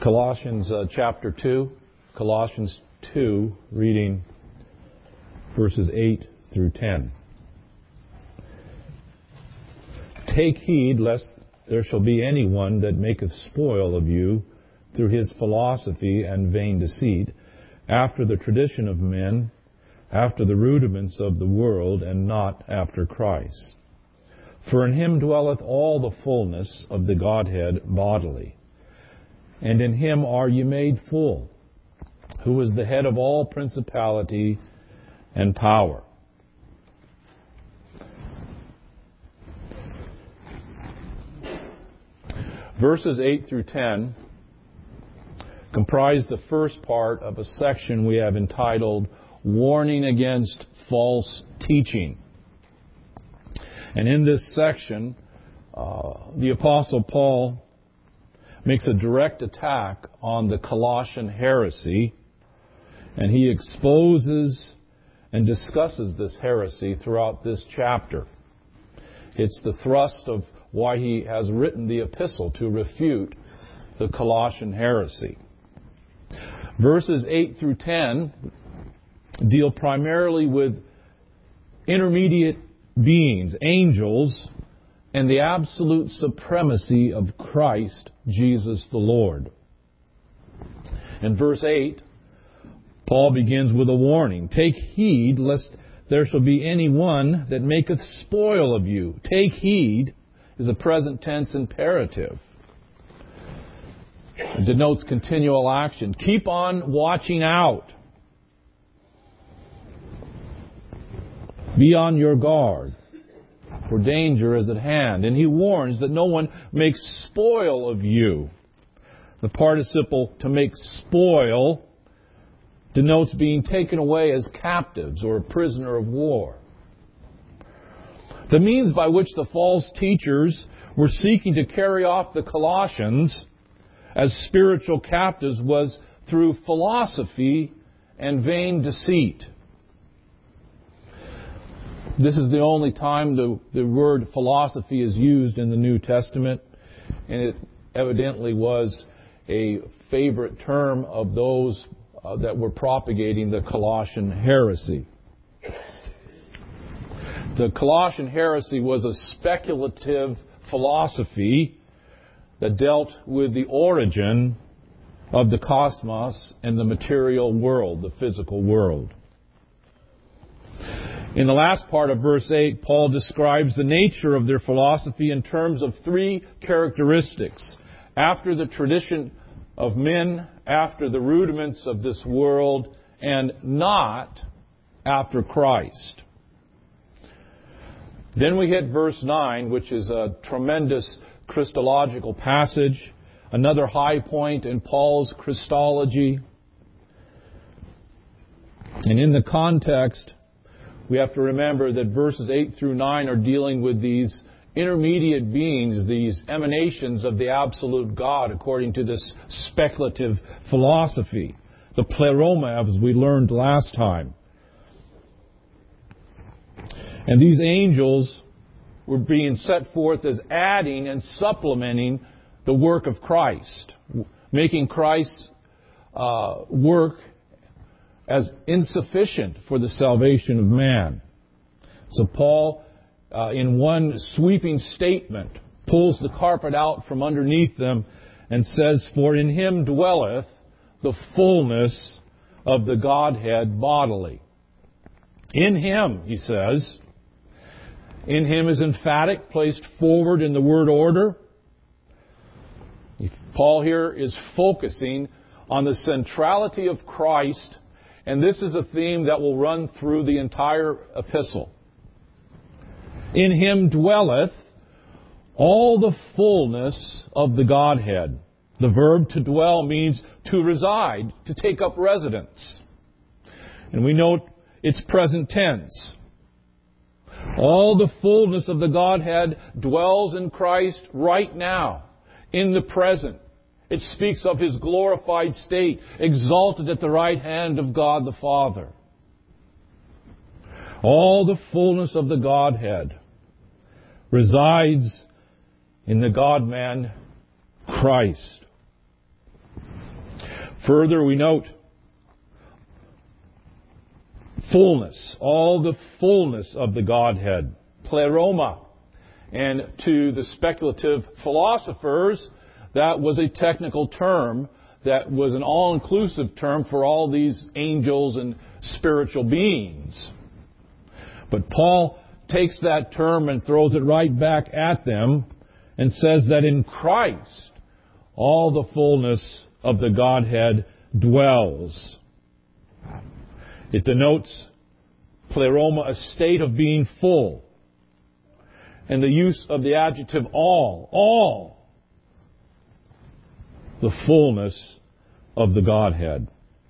Colossians chapter 2. Colossians 2, reading verses 8 through 10. Take heed lest there shall be any one that maketh spoil of you through his philosophy and vain deceit, after the tradition of men, after the rudiments of the world, and not after Christ. For in him dwelleth all the fullness of the Godhead bodily. And in him are ye made full, who is the head of all principality and power. Verses 8 through 10 comprise the first part of a section we have entitled Warning Against False Teaching. And in this section, the Apostle Paul makes a direct attack on the Colossian heresy, and he exposes and discusses this heresy throughout this chapter. It's the thrust of why he has written the epistle, to refute the Colossian heresy. Verses 8 through 10 deal primarily with intermediate beings, angels, and the absolute supremacy of Christ Jesus the Lord. In verse 8, Paul begins with a warning. Take heed lest there shall be any one that maketh spoil of you. Take heed is a present tense imperative. It denotes continual action. Keep on watching out. Be on your guard, for danger is at hand. And he warns that no one makes spoil of you. The participle to make spoil denotes being taken away as captives or a prisoner of war. The means by which the false teachers were seeking to carry off the Colossians as spiritual captives was through philosophy and vain deceit. This is the only time the word philosophy is used in the New Testament, and it evidently was a favorite term of those that were propagating the Colossian heresy. The Colossian heresy was a speculative philosophy that dealt with the origin of the cosmos and the material world, the physical world. In the last part of verse 8, Paul describes the nature of their philosophy in terms of three characteristics. After the tradition of men, after the rudiments of this world, and not after Christ. Then we hit verse 9, which is a tremendous Christological passage, another high point in Paul's Christology. And in the context, we have to remember that verses 8 through 9 are dealing with these intermediate beings, these emanations of the absolute God, according to this speculative philosophy, the pleroma, as we learned last time. And these angels were being set forth as adding and supplementing the work of Christ, making Christ's work as insufficient for the salvation of man. So Paul, in one sweeping statement, pulls the carpet out from underneath them and says, For in him dwelleth the fullness of the Godhead bodily. In him, he says. In him is emphatic, placed forward in the word order. Paul here is focusing on the centrality of Christ, and this is a theme that will run through the entire epistle. In him dwelleth all the fullness of the Godhead. The verb to dwell means to reside, to take up residence. And we note it's present tense. All the fullness of the Godhead dwells in Christ right now, in the present. It speaks of His glorified state, exalted at the right hand of God the Father. All the fullness of the Godhead resides in the God-man, Christ. Further, we note fullness, all the fullness of the Godhead, pleroma. And to the speculative philosophers, that was a technical term that was an all-inclusive term for all these angels and spiritual beings. But Paul takes that term and throws it right back at them and says that in Christ all the fullness of the Godhead dwells. It denotes pleroma, a state of being full. And the use of the adjective all, the fullness of the Godhead.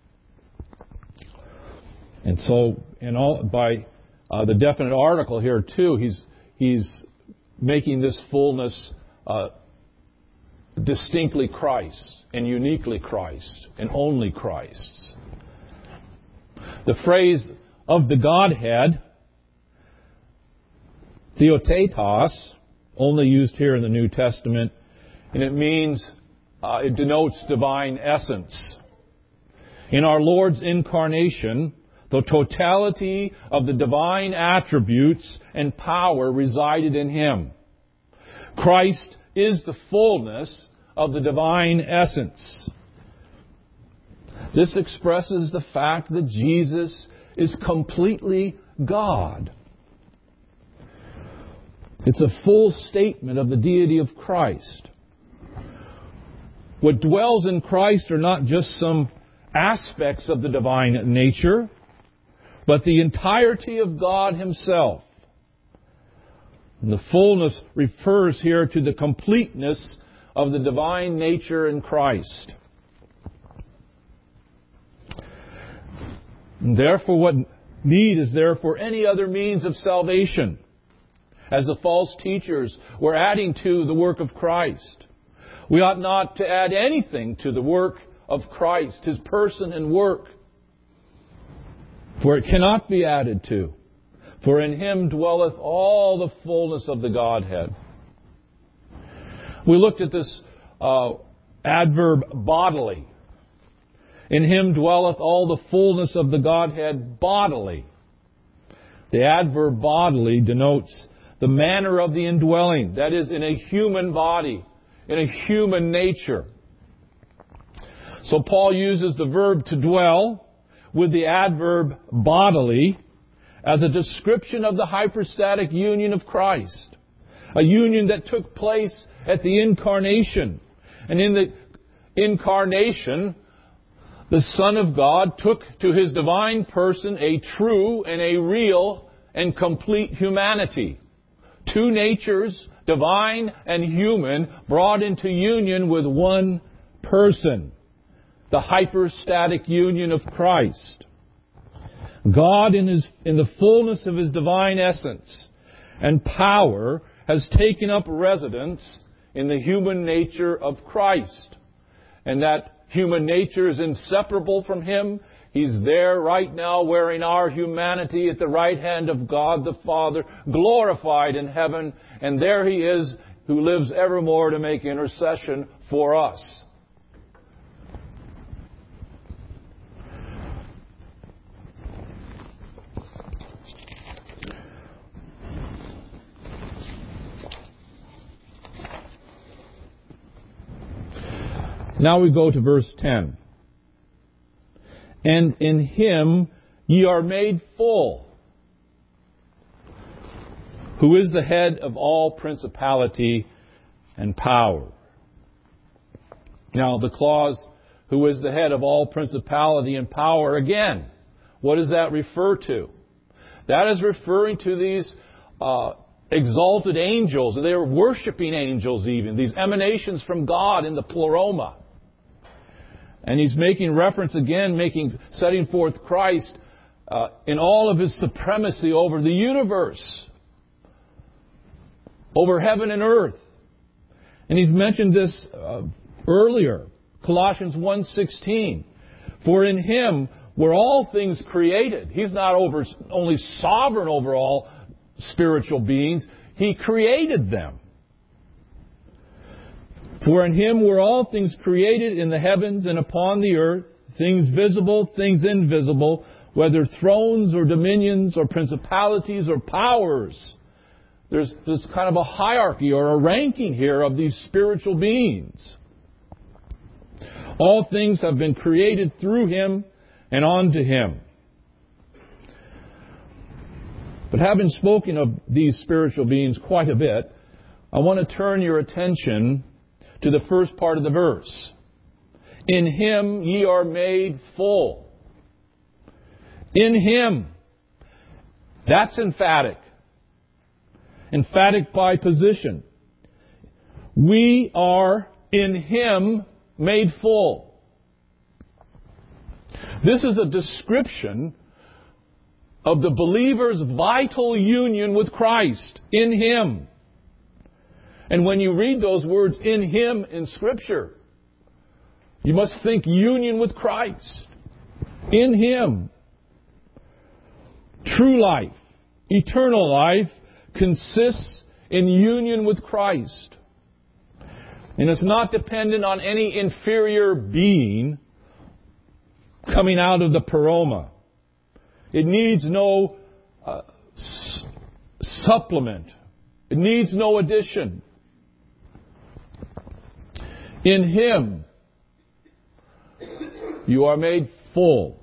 And so, by the definite article here too, he's making this fullness distinctly Christ and uniquely Christ and only Christ's. The phrase of the Godhead, theotetos, only used here in the New Testament, and it means, it denotes divine essence. In our Lord's incarnation, the totality of the divine attributes and power resided in Him. Christ is the fullness of the divine essence. This expresses the fact that Jesus is completely God. It's a full statement of the deity of Christ. What dwells in Christ are not just some aspects of the divine nature, but the entirety of God Himself. And the fullness refers here to the completeness of the divine nature in Christ. And therefore, what need is there for any other means of salvation? As the false teachers were adding to the work of Christ. We ought not to add anything to the work of Christ, His person and work. For it cannot be added to. For in Him dwelleth all the fullness of the Godhead. We looked at this adverb bodily. In Him dwelleth all the fullness of the Godhead bodily. The adverb bodily denotes the manner of the indwelling. That is, in a human body, in a human nature. So Paul uses the verb to dwell with the adverb bodily as a description of the hypostatic union of Christ. A union that took place at the incarnation. And in the incarnation, the Son of God took to His divine person a true and a real and complete humanity. Two natures, divine and human, brought into union with one person. The hypostatic union of Christ. God in the fullness of His divine essence and power has taken up residence in the human nature of Christ. And that human nature is inseparable from Him. He's there right now wearing our humanity at the right hand of God the Father, glorified in heaven. And there He is who lives evermore to make intercession for us. Now we go to verse 10. And in Him ye are made full, who is the head of all principality and power. Now the clause, who is the head of all principality and power, again, what does that refer to? That is referring to these exalted angels. They are worshiping angels even, these emanations from God in the pleroma. And he's making reference again, setting forth Christ in all of His supremacy over the universe, over heaven and earth. And he's mentioned this earlier, Colossians 1:16. For in Him were all things created. He's not only sovereign over all spiritual beings, He created them. For in Him were all things created in the heavens and upon the earth, things visible, things invisible, whether thrones or dominions or principalities or powers. There's kind of a hierarchy or a ranking here of these spiritual beings. All things have been created through Him and unto Him. But having spoken of these spiritual beings quite a bit, I want to turn your attention to the first part of the verse. In Him ye are made full. In Him. That's emphatic. Emphatic by position. We are in Him made full. This is a description of the believer's vital union with Christ. In Him. And when you read those words, in Him, in Scripture, you must think union with Christ. In Him. True life, eternal life, consists in union with Christ. And it's not dependent on any inferior being coming out of the pleroma. It needs no supplement. It needs no addition. In Him, you are made full.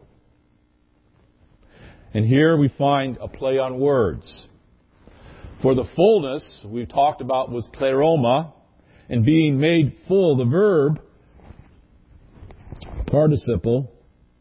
And here we find a play on words. For the fullness we've talked about was pleroma, and being made full, the verb, participle,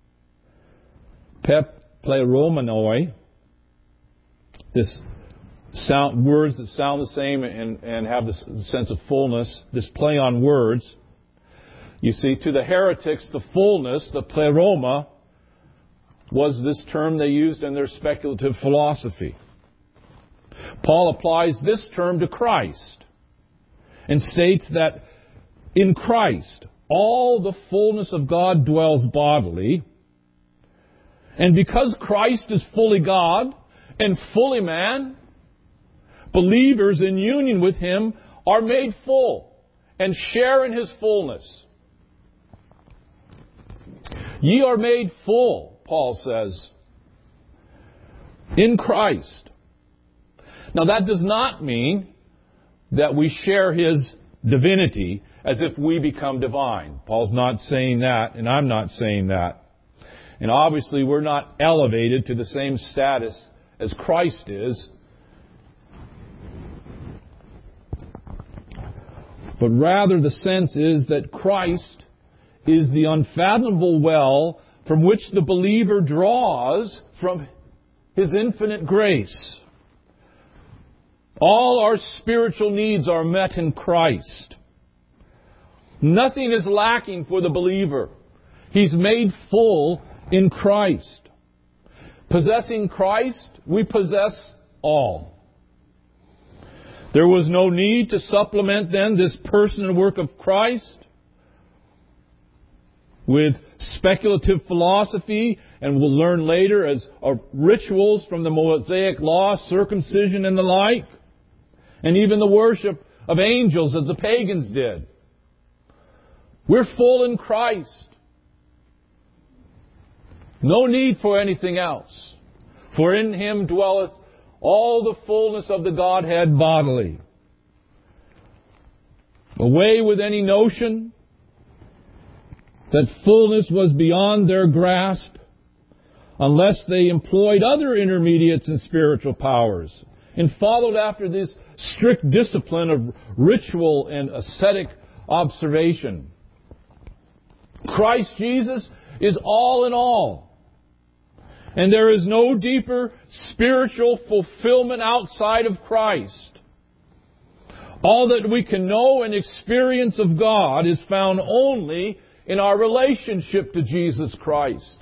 pleromai, this sound, words that sound the same and have the sense of fullness, this play on words. You see, to the heretics, the fullness, the pleroma, was this term they used in their speculative philosophy. Paul applies this term to Christ and states that in Christ all the fullness of God dwells bodily, and because Christ is fully God and fully man, believers in union with Him are made full and share in His fullness. Ye are made full, Paul says, in Christ. Now that does not mean that we share His divinity as if we become divine. Paul's not saying that, and I'm not saying that. And obviously we're not elevated to the same status as Christ is. But rather the sense is that Christ is the unfathomable well from which the believer draws from His infinite grace. All our spiritual needs are met in Christ. Nothing is lacking for the believer. He's made full in Christ. Possessing Christ, we possess all. There was no need to supplement then this person and work of Christ with speculative philosophy, and we'll learn later as rituals from the Mosaic Law, circumcision and the like, and even the worship of angels as the pagans did. We're full in Christ. No need for anything else. For in Him dwelleth all the fullness of the Godhead bodily. Away with any notion that fullness was beyond their grasp unless they employed other intermediates and spiritual powers and followed after this strict discipline of ritual and ascetic observation. Christ Jesus is all in all. And there is no deeper spiritual fulfillment outside of Christ. All that we can know and experience of God is found only in our relationship to Jesus Christ.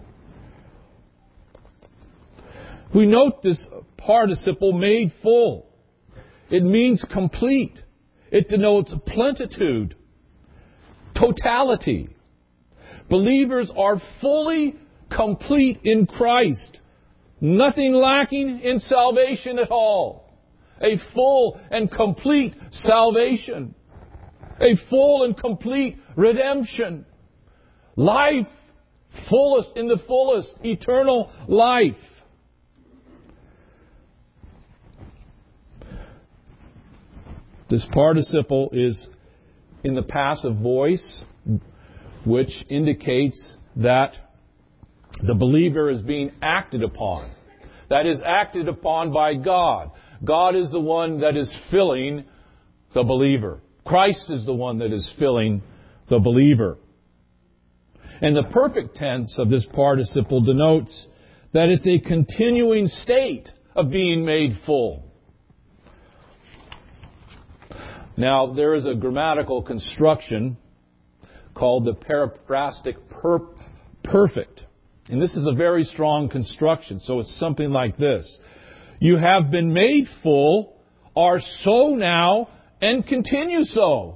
We note this participle made full. It means complete. It denotes plenitude, totality. Believers are fully complete in Christ. Nothing lacking in salvation at all. A full and complete salvation. A full and complete redemption. Life in the fullest, eternal life. This participle is in the passive voice, which indicates that the believer is being acted upon. That is acted upon by God. God is the one that is filling the believer. Christ is the one that is filling the believer. And the perfect tense of this participle denotes that it's a continuing state of being made full. Now, there is a grammatical construction called the periprastic perfect. And this is a very strong construction, so it's something like this. You have been made full, are so now, and continue so.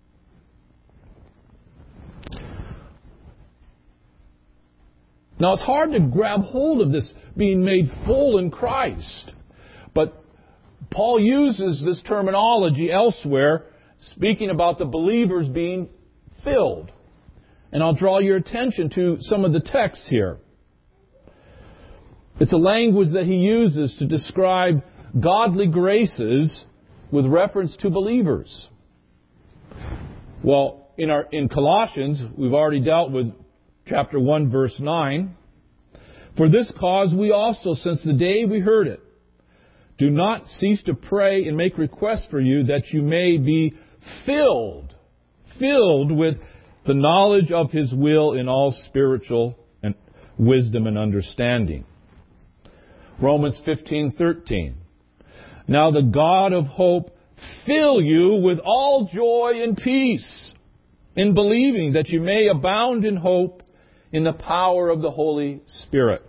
Now, it's hard to grab hold of this being made full in Christ. But Paul uses this terminology elsewhere, speaking about the believers being filled. And I'll draw your attention to some of the texts here. It's a language that he uses to describe godly graces with reference to believers. Well, in Colossians, we've already dealt with chapter 1, verse 9. For this cause we also, since the day we heard it, do not cease to pray and make requests for you that you may be filled with the knowledge of His will in all spiritual and wisdom and understanding. Romans 15:13. Now the God of hope fill you with all joy and peace in believing, that you may abound in hope in the power of the Holy Spirit.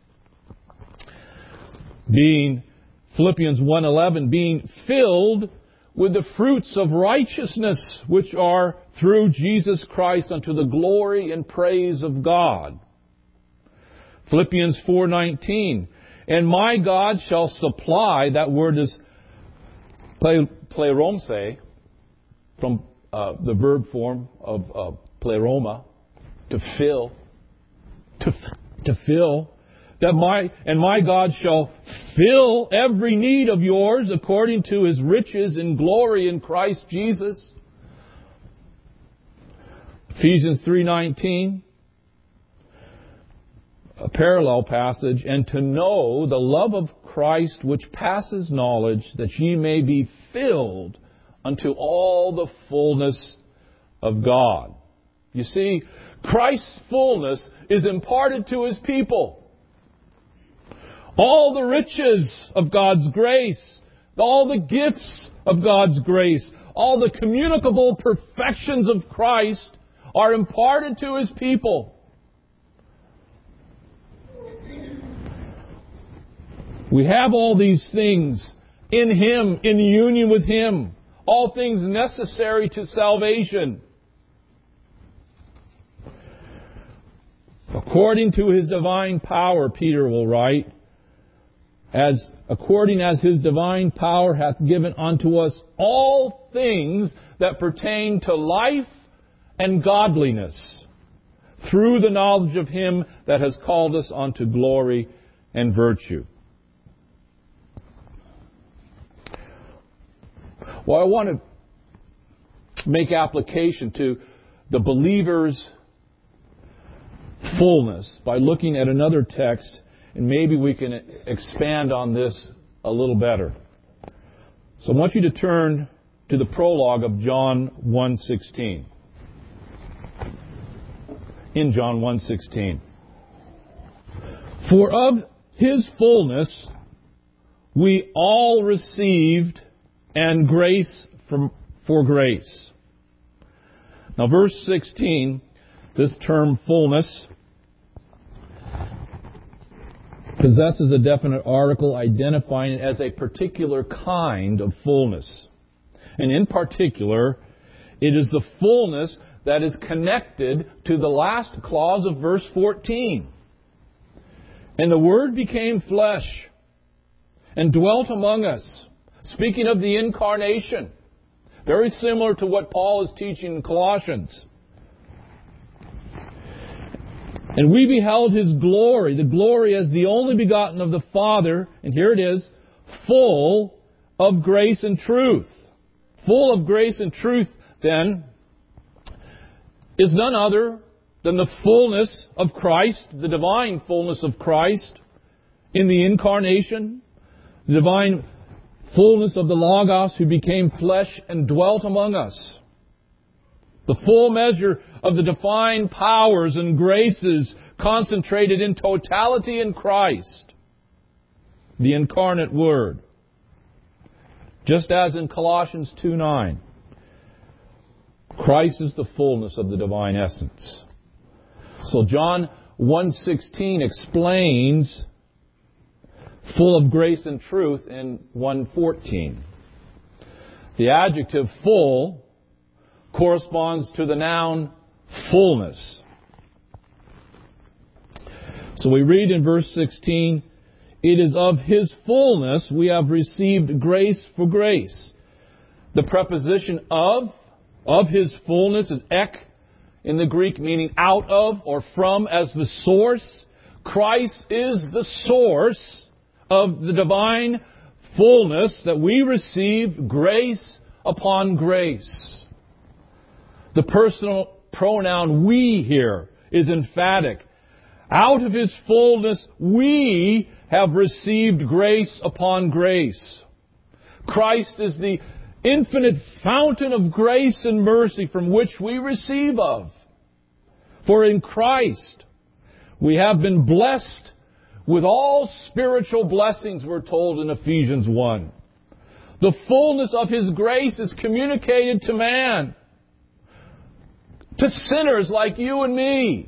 Philippians 1:11, being filled with the fruits of righteousness, which are through Jesus Christ unto the glory and praise of God. Philippians 4:19, and my God shall supply, that word is pleromse, from the verb form of pleroma, to fill, to fill. My God shall fill every need of yours according to His riches in glory in Christ Jesus. Ephesians 3:19, a parallel passage, and to know the love of Christ which passes knowledge, that ye may be filled unto all the fullness of God. You see, Christ's fullness is imparted to His people. All the riches of God's grace, all the gifts of God's grace, all the communicable perfections of Christ are imparted to His people. We have all these things in Him, in union with Him, all things necessary to salvation. According to His divine power, Peter will write, according as His divine power hath given unto us all things that pertain to life and godliness, through the knowledge of Him that has called us unto glory and virtue. Well, I want to make application to the believer's fullness by looking at another text, and maybe we can expand on this a little better. So I want you to turn to the prologue of John 1:16. In John 1:16. For of His fullness we all received, and grace for grace. Now verse 16, this term fullness possesses a definite article identifying it as a particular kind of fullness. And in particular, it is the fullness that is connected to the last clause of verse 14. And the Word became flesh and dwelt among us. Speaking of the incarnation, very similar to what Paul is teaching in Colossians. And we beheld His glory, the glory as the only begotten of the Father, and here it is, full of grace and truth. Full of grace and truth, then, is none other than the fullness of Christ, the divine fullness of Christ in the incarnation, the divine fullness of the Logos who became flesh and dwelt among us. The full measure of the divine powers and graces concentrated in totality in Christ, the incarnate Word. Just as in Colossians 2:9, Christ is the fullness of the divine essence. So John 1:16 explains full of grace and truth in 1:14. The adjective full corresponds to the noun fullness. So we read in verse 16, it is of His fullness we have received grace for grace. The preposition of His fullness is ek in the Greek, meaning out of or from as the source. Christ is the source of the divine fullness that we receive grace upon grace. The personal pronoun we here is emphatic. Out of His fullness we have received grace upon grace. Christ is the infinite fountain of grace and mercy from which we receive of. For in Christ we have been blessed with all spiritual blessings, we're told in Ephesians 1. The fullness of His grace is communicated to man, to sinners like you and me.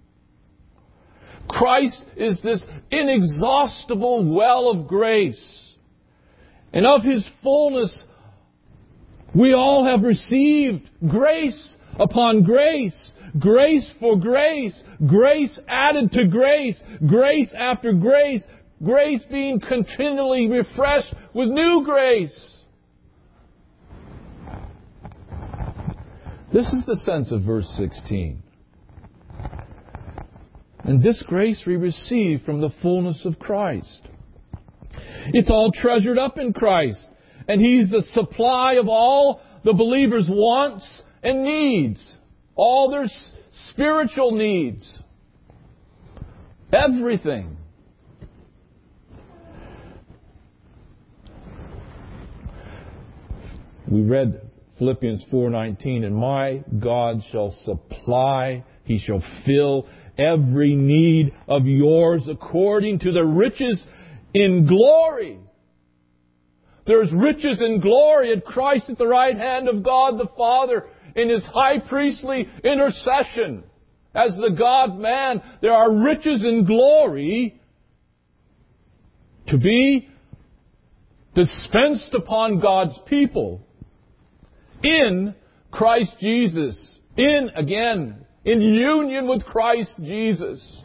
Christ is this inexhaustible well of grace. And of His fullness, we all have received grace upon grace, grace for grace, grace added to grace, grace after grace, grace being continually refreshed with new grace. This is the sense of verse 16. And this grace we receive from the fullness of Christ. It's all treasured up in Christ. And He's the supply of all the believer's wants and needs. All their spiritual needs. Everything. We read Philippians 4:19, and my God shall supply, He shall fill every need of yours according to the riches in glory. There's riches in glory at Christ at the right hand of God the Father in His high priestly intercession. As the God-man, there are riches in glory to be dispensed upon God's people in Christ Jesus. In union with Christ Jesus.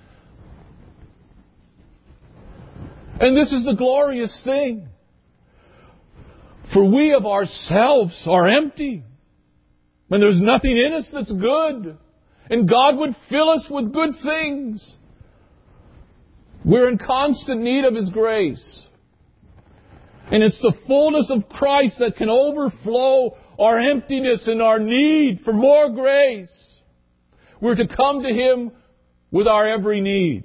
And this is the glorious thing. For we of ourselves are empty. And there's nothing in us that's good. And God would fill us with good things. We're in constant need of His grace. And it's the fullness of Christ that can overflow our emptiness and our need for more grace. We're to come to Him with our every need.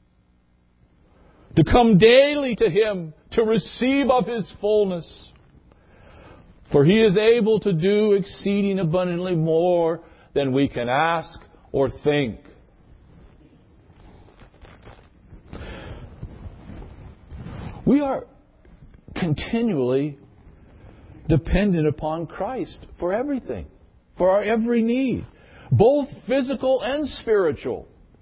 To come daily to Him to receive of His fullness. For He is able to do exceeding abundantly more than we can ask or think. We are continually dependent upon Christ for everything, for our every need, both physical and spiritual.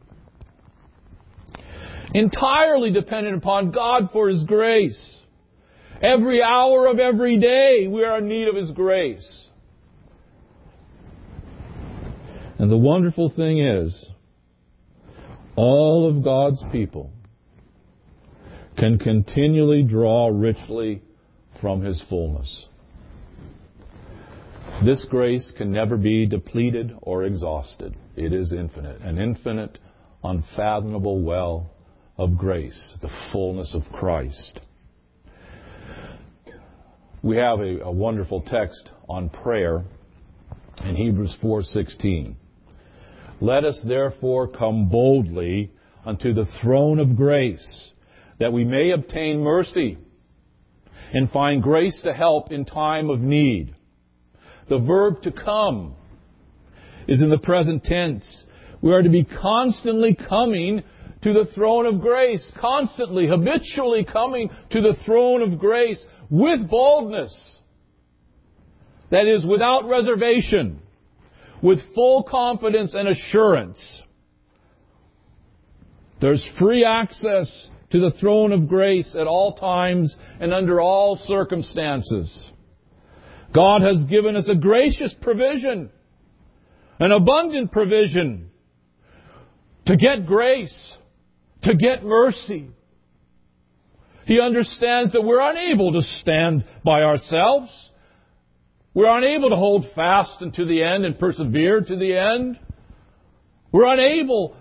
Entirely dependent upon God for His grace. Every hour of every day we are in need of His grace. And the wonderful thing is, all of God's people can continually draw richly from His fullness. This grace can never be depleted or exhausted. It is infinite, an infinite, unfathomable well of grace, the fullness of Christ. We have a wonderful text on prayer in Hebrews 4:16. Let us therefore come boldly unto the throne of grace, that we may obtain mercy and find grace to help in time of need. The verb to come is in the present tense. We are to be constantly coming to the throne of grace, constantly, habitually coming to the throne of grace with boldness. That is, without reservation, with full confidence and assurance. There's free access to the throne of grace at all times and under all circumstances. God has given us a gracious provision, an abundant provision to get grace, to get mercy. He understands that we're unable to stand by ourselves. We're unable to hold fast unto the end and persevere to the end. We're unable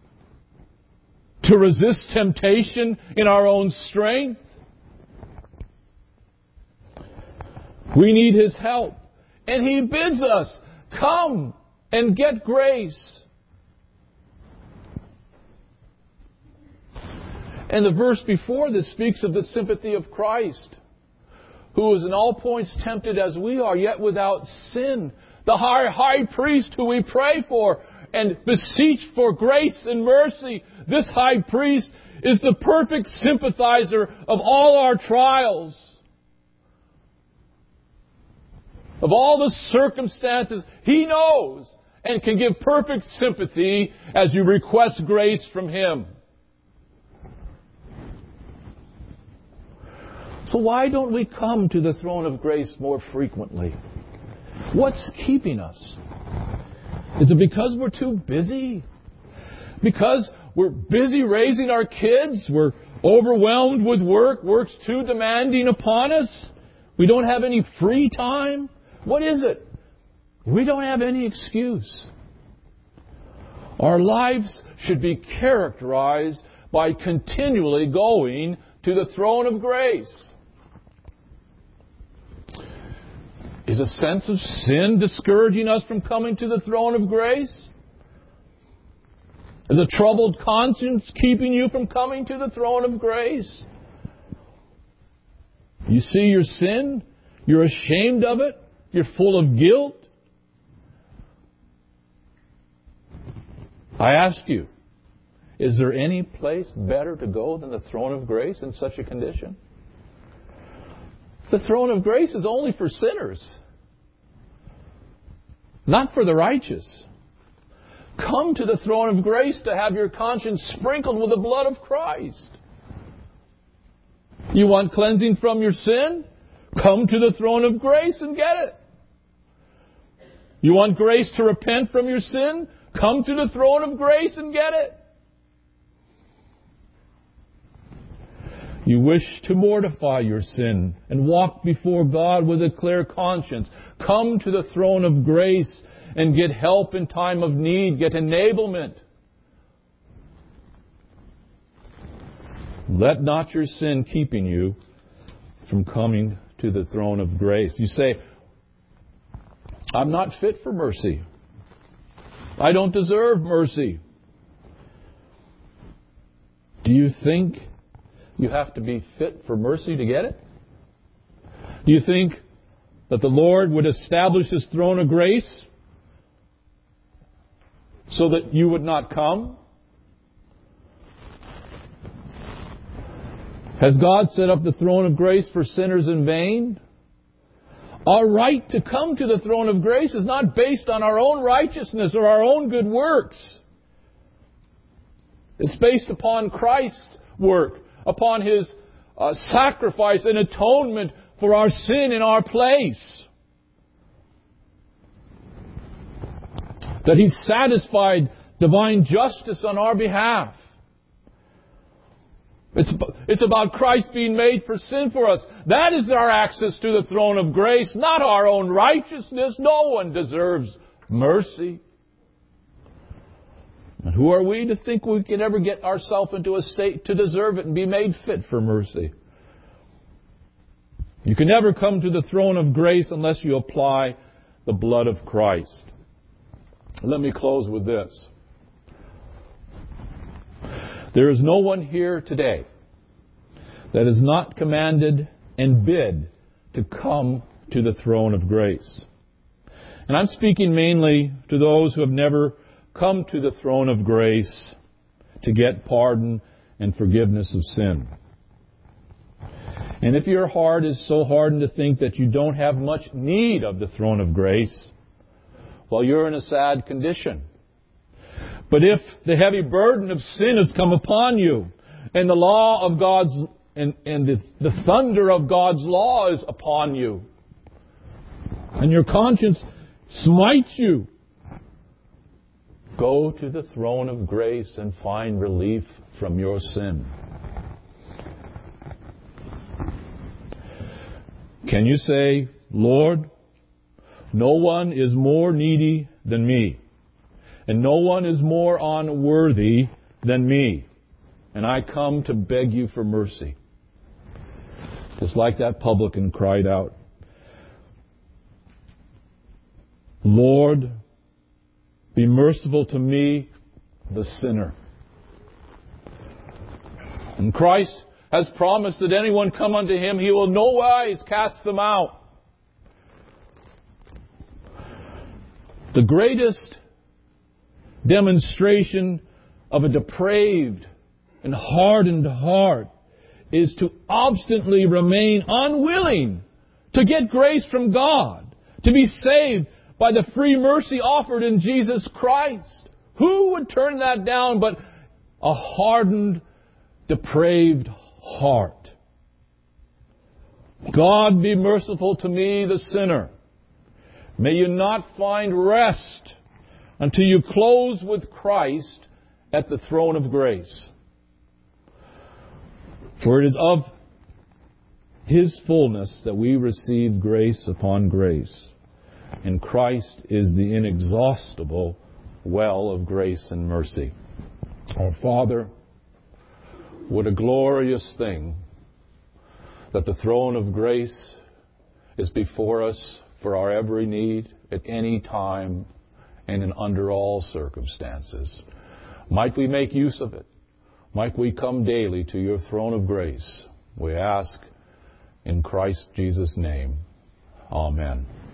to resist temptation in our own strength. We need His help. And He bids us, come and get grace. And the verse before this speaks of the sympathy of Christ, who is in all points tempted as we are, yet without sin. The high priest who we pray for and beseech for grace and mercy. This high priest is the perfect sympathizer of all our trials, of all the circumstances. He knows and can give perfect sympathy as you request grace from Him. So why don't we come to the throne of grace more frequently? What's keeping us? Is it because we're too busy? Because we're busy raising our kids? We're overwhelmed with work? Work's too demanding upon us? We don't have any free time? What is it? We don't have any excuse. Our lives should be characterized by continually going to the throne of grace. Is a sense of sin discouraging us from coming to the throne of grace? Is a troubled conscience keeping you from coming to the throne of grace? You see your sin? You're ashamed of it? You're full of guilt? I ask you, is there any place better to go than the throne of grace in such a condition? The throne of grace is only for sinners, not for the righteous. Come to the throne of grace to have your conscience sprinkled with the blood of Christ. You want cleansing from your sin? Come to the throne of grace and get it. You want grace to repent from your sin? Come to the throne of grace and get it. You wish to mortify your sin and walk before God with a clear conscience. Come to the throne of grace and get help in time of need. Get enablement. Let not your sin keeping you from coming to the throne of grace. You say, I'm not fit for mercy. I don't deserve mercy. Do you think you have to be fit for mercy to get it? Do you think that the Lord would establish His throne of grace so that you would not come? Has God set up the throne of grace for sinners in vain? Our right to come to the throne of grace is not based on our own righteousness or our own good works. It's based upon Christ's work, upon His sacrifice and atonement for our sin in our place. That He satisfied divine justice on our behalf. It's about Christ being made for sin for us. That is our access to the throne of grace, not our own righteousness. No one deserves mercy. And who are we to think we can ever get ourselves into a state to deserve it and be made fit for mercy? You can never come to the throne of grace unless you apply the blood of Christ. Let me close with this. There is no one here today that is not commanded and bid to come to the throne of grace. And I'm speaking mainly to those who have never come to the throne of grace to get pardon and forgiveness of sin. And if your heart is so hardened to think that you don't have much need of the throne of grace, well, you're in a sad condition. But if the heavy burden of sin has come upon you, and the law of God's and the thunder of God's law is upon you, and your conscience smites you, go to the throne of grace and find relief from your sin. Can you say, Lord, no one is more needy than me, and no one is more unworthy than me, and I come to beg you for mercy? Just like that publican cried out, Lord, be merciful to me, the sinner. And Christ has promised that anyone come unto Him, He will no wise cast them out. The greatest demonstration of a depraved and hardened heart is to obstinately remain unwilling to get grace from God, to be saved by the free mercy offered in Jesus Christ. Who would turn that down but a hardened, depraved heart? God, be merciful to me, the sinner. May you not find rest until you close with Christ at the throne of grace. For it is of His fullness that we receive grace upon grace. And Christ is the inexhaustible well of grace and mercy. Our Father, what a glorious thing that the throne of grace is before us for our every need at any time and in under all circumstances. Might we make use of it? Might we come daily to your throne of grace? We ask in Christ Jesus' name. Amen.